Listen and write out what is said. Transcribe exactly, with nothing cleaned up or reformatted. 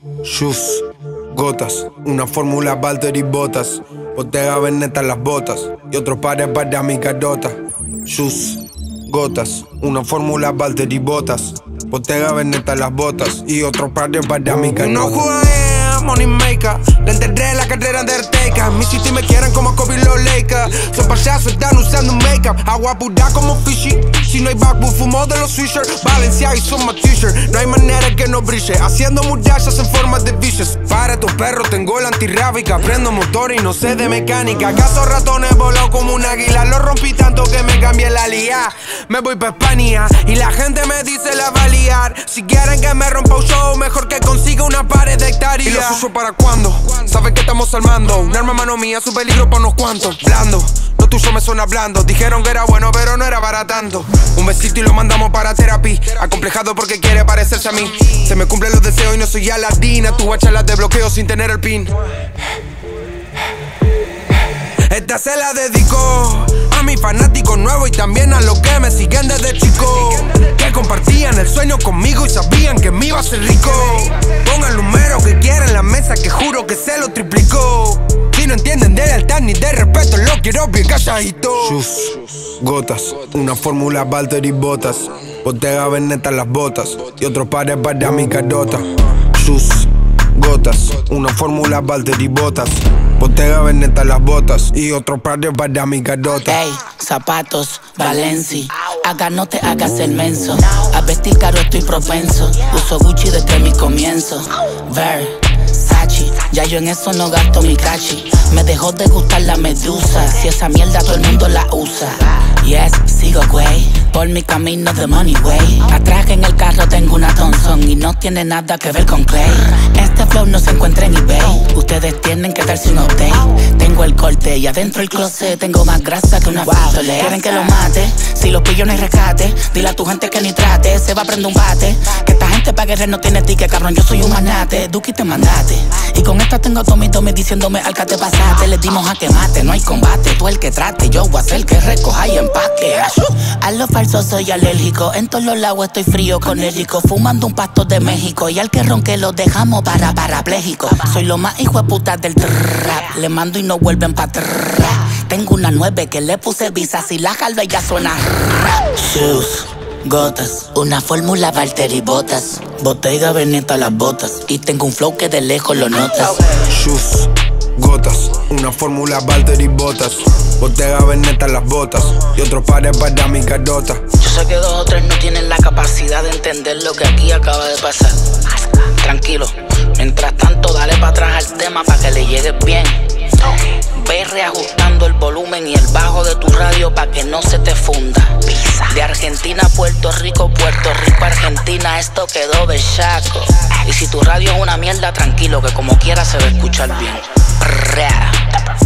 Shoes, gotas, una fórmula Valtteri Bottas, Bottega Veneta en las botas y otros pares para mi carota. Shoes, gotas, una fórmula Valtteri Bottas, Bottega Veneta en las botas y otros pares para mi carota. No jugué, money maker, le enterré la carrera de Arteca. Mi city me quieren como Kobe los Lakers. Son payasos, están usando make-up, agua pura como fishy. Si no hay backwood, fumo de los swishers. Valencia y son más t-shirt, no hay manera que no brille, haciendo murallas en forma de vicious. Para tus perros tengo la antirrábica, prendo motores y no sé de mecánica. Caso ratones voló como un águila, lo rompí tanto que me cambié la liga. Me voy pa' España y la gente me dice la va a liar. Si quieren que me rompa un show, mejor que consiga una pared de hectáreas. ¿Y los uso para cuándo? Saben que estamos al mando, un arma mano mía, su peligro pa' unos cuantos. Blando, lo tuyo me suena blando. Dijeron que era bueno, pero no era para tanto. Un besito y lo mandamos para terapia. Acomplejado porque quiere parecerse a mí. Se me cumplen los deseos y no soy Aladina. Tú guachas las de bloqueo sin tener el pin. Esta se la dedico a mis fanáticos nuevos y también a los que me siguen desde chico, que compartían el sueño conmigo y sabían que me iba a ser rico. Pongan el número que quieran en la mesa, que juro que se lo triplicó. Si no entienden de lealtad ni de respeto, lo quiero bien calladito. Shoes, gotas, una fórmula Valtteri Bottas, Bottega Veneta en las botas y otros pares para mi carota. Shoes, gotas, una fórmula Valtteri Bottas, Bottega Veneta en las botas y otros pares para mi carota. Ey, zapatos, Valenci, acá no te hagas el menso. A vestir caro estoy propenso, uso Gucci desde mi comienzo. Versace, ya yo en eso no gasto mi cachi. Me dejó de gustar la medusa, si esa mierda todo el mundo la usa. Yes, sigo güey, por mi camino de money way. Atrás en el carro tengo una Thompson y no tiene nada que ver con Clay. Este flow no se encuentra en eBay, ustedes tienen que darse un update. Tengo el corte y adentro el closet tengo más grasa que una wow. ¿Quieren que lo mate? Si los pillo no hay rescate. Dile a tu gente que ni trate, se va a prender un bate. Que esta gente pa' guerrer no tiene ticket, cabrón, yo soy un magnate. Duki te mandate, y con esta tengo Tommy Tommy diciéndome al que te pasaste. Les dimos a que mate, no hay combate, tú el que trate, yo voy a hacer que recoja y empaque. A lo falso soy alérgico, en todos los lados estoy frío con el rico, fumando un pasto de México, y al que ronque lo dejamos para parapléjico. Soy lo más hijo de puta del trap, le mando y no vuelven pa' atrás. Tengo una nueve que le puse visa, si la jalo ella suena rap. Shoes, gotas, una fórmula Valtteri Bottas, Bottega Veneta las botas, y tengo un flow que de lejos lo notas. Shoes, gotas, una fórmula Valtteri Bottas, Bottega Veneta en las botas y otros pares para mi carota. Yo sé que dos o tres no tienen la capacidad de entender lo que aquí acaba de pasar. Tranquilo, mientras tanto dale para atrás al tema para que le llegues bien. Ve reajustando el volumen y el bajo de tu radio para que no se te funda. De Argentina a Puerto Rico, Puerto Rico a Argentina, esto quedó bellaco. Y si tu radio es una mierda, tranquilo que como quiera se va a escuchar bien.